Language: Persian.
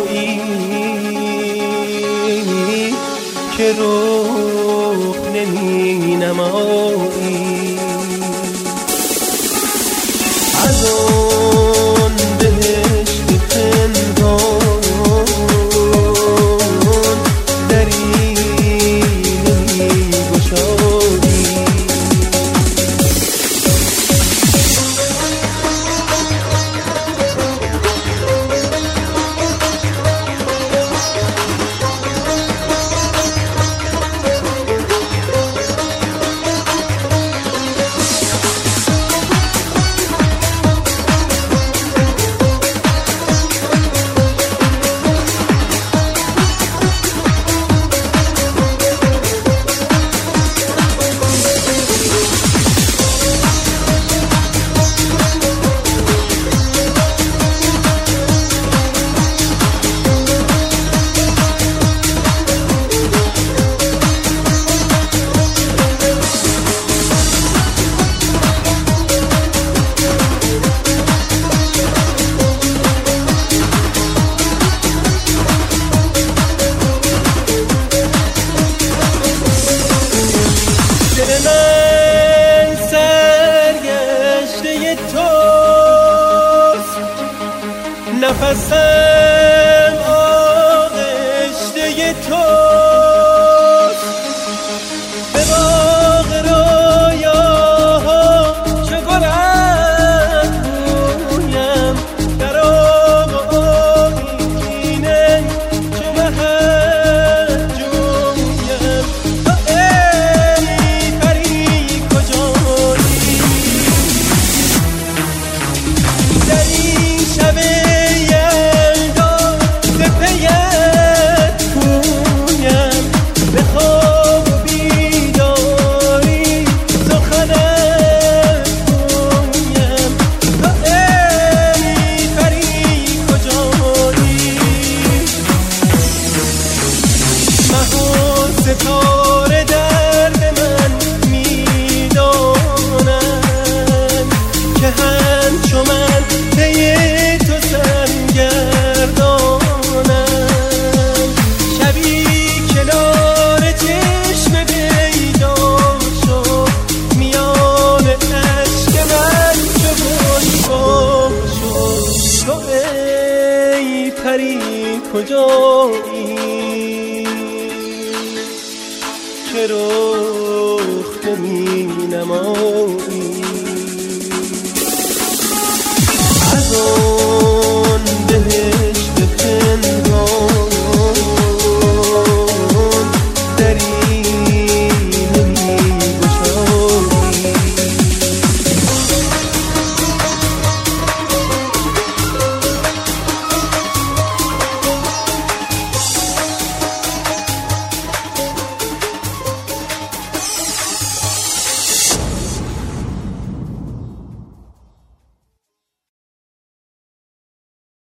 نمایی که رخ نمی نمایی. از آن بهشت پنهان دری نمی گشایی. من سرگشته توست، نفسم آغشته توست. به باغ رویاها چه گلت بویم، در آب آیینه چه مهد جویم. ستاره درد من میدانم که همچو من پی تو سرگردانم. شبی کنار چشم پیدا شد، میان اشک من چو گل گم شد. تو ای پری کجایی که رخ نمی نمایی. از